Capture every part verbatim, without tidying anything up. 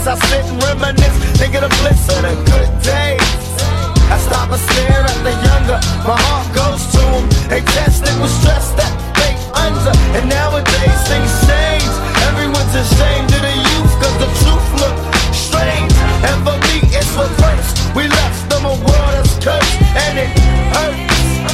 days. I sit and reminisce, think of the bliss of the good days. I stop and stare at the younger, my heart goes to them. They tested with stress that they under, and nowadays things change. Everyone's ashamed of the youth, cause the truth look strange. And for me it's reversed, we left them a world that's cursed, and it hurts.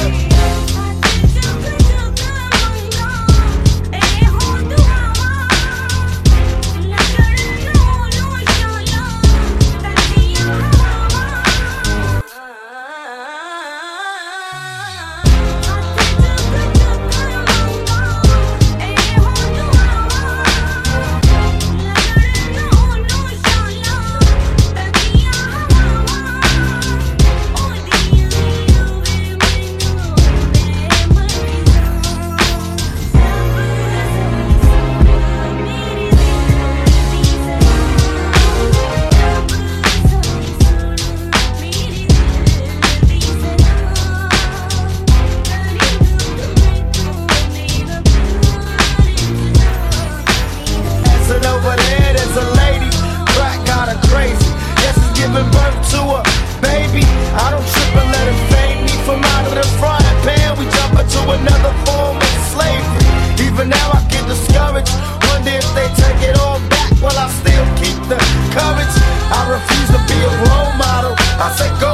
Giving birth to a baby, I don't trip and let it fade me. From out of the frying pan, we jump into another form of slavery. Even now I get discouraged, wonder if they take it all back. Will I still keep the courage? I refuse to be a role model. I say go